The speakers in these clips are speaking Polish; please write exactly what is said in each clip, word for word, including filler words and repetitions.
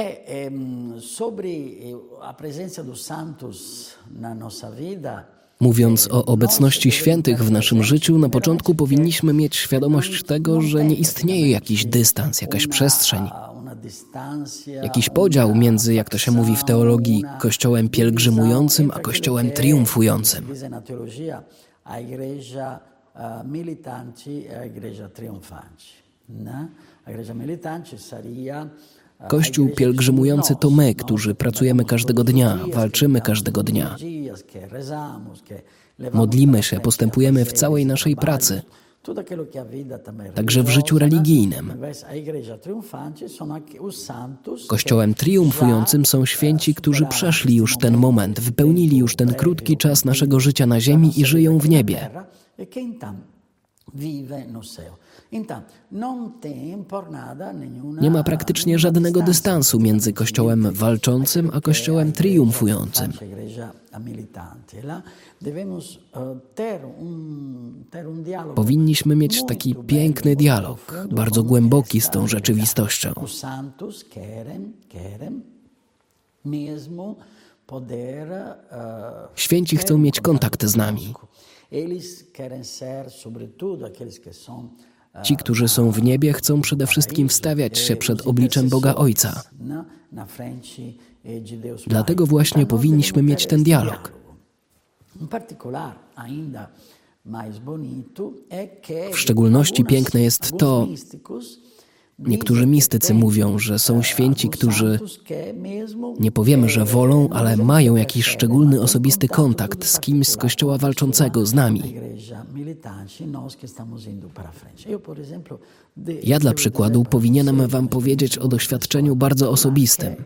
Mówiąc o obecności świętych w naszym życiu, na początku powinniśmy mieć świadomość tego, że nie istnieje jakiś dystans, jakaś przestrzeń, jakiś podział między, jak to się mówi w teologii, kościołem pielgrzymującym a kościołem triumfującym. Kościół pielgrzymujący to my, którzy pracujemy każdego dnia, walczymy każdego dnia. Modlimy się, postępujemy w całej naszej pracy, także w życiu religijnym. Kościołem triumfującym są święci, którzy przeszli już ten moment, wypełnili już ten krótki czas naszego życia na ziemi i żyją w niebie. Nie ma praktycznie żadnego dystansu między kościołem walczącym a kościołem triumfującym. Powinniśmy mieć taki piękny dialog, bardzo głęboki z tą rzeczywistością. Święci chcą mieć kontakt z nami. Ci, którzy są w niebie, chcą przede wszystkim wstawiać się przed obliczem Boga Ojca. Dlatego właśnie powinniśmy mieć ten dialog. W szczególności piękne jest to, niektórzy mistycy mówią, że są święci, którzy nie powiemy, że wolą, ale mają jakiś szczególny, osobisty kontakt z kimś z Kościoła walczącego, z nami. Ja dla przykładu powinienem wam powiedzieć o doświadczeniu bardzo osobistym.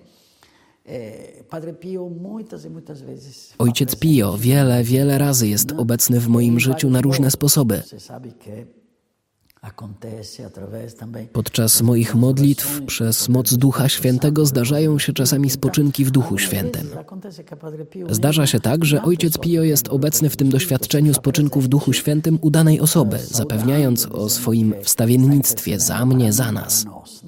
Ojciec Pio wiele, wiele razy jest obecny w moim życiu na różne sposoby. Podczas moich modlitw przez moc Ducha Świętego zdarzają się czasami spoczynki w Duchu Świętym. Zdarza się tak, że Ojciec Pio jest obecny w tym doświadczeniu spoczynku w Duchu Świętym u danej osoby, zapewniając o swoim wstawiennictwie za mnie, za nas.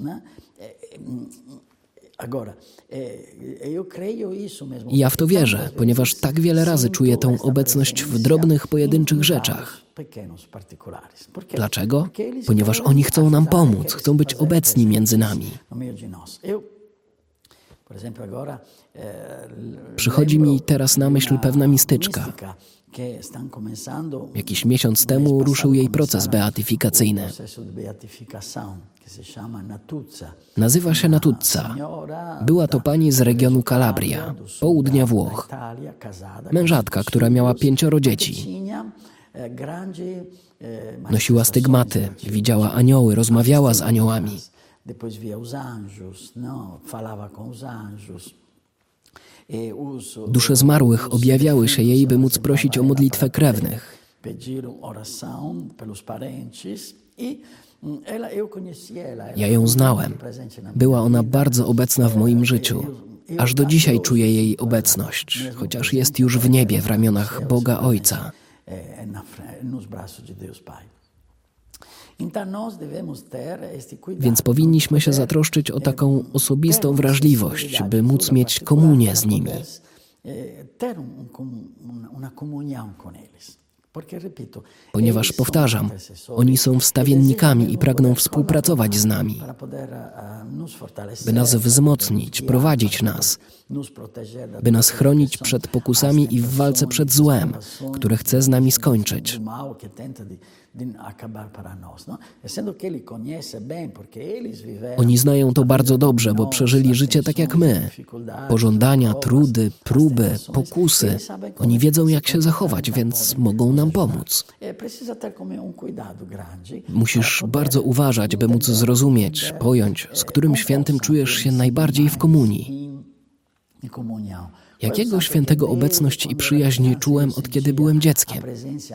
I ja w to wierzę, ponieważ tak wiele razy czuję tą obecność w drobnych, pojedynczych rzeczach. Dlaczego? Ponieważ oni chcą nam pomóc, chcą być obecni między nami. Przychodzi mi teraz na myśl pewna mistyczka. Jakiś miesiąc temu ruszył jej proces beatyfikacyjny. Nazywa się Natuzza. Była to pani z regionu Calabria, południa Włoch. Mężatka, która miała pięcioro dzieci. Nosiła stygmaty, widziała anioły, rozmawiała z aniołami. Dusze zmarłych objawiały się jej, by móc prosić o modlitwę krewnych. Ja ją znałem. Była ona bardzo obecna w moim życiu. Aż do dzisiaj czuję jej obecność, chociaż jest już w niebie, w ramionach Boga Ojca. Więc powinniśmy się zatroszczyć o taką osobistą wrażliwość, by móc mieć komunię z nimi. Ponieważ, powtarzam, oni są wstawiennikami i pragną współpracować z nami, by nas wzmocnić, prowadzić nas, by nas chronić przed pokusami i w walce przed złem, które chce z nami skończyć. Oni znają to bardzo dobrze, bo przeżyli życie tak jak my. Pożądania, trudy, próby, pokusy. Oni wiedzą, jak się zachować, więc mogą nam pomóc. Musisz bardzo uważać, by móc zrozumieć, pojąć, z którym świętym czujesz się najbardziej w komunii. Jakiego świętego obecność i przyjaźń czułem, od kiedy byłem dzieckiem?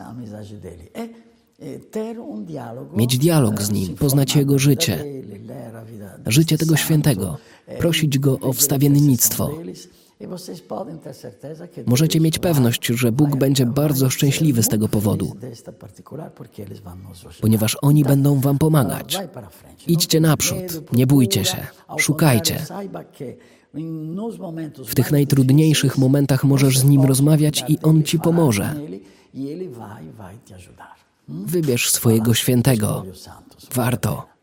Mieć dialog z Nim, poznać Jego życie, życie tego świętego, prosić Go o wstawiennictwo, Możecie mieć pewność, że Bóg będzie bardzo szczęśliwy z tego powodu, ponieważ oni będą wam pomagać. Idźcie naprzód, nie bójcie się, szukajcie. W tych najtrudniejszych momentach możesz z Nim rozmawiać i On ci pomoże. Wybierz swojego świętego. Warto.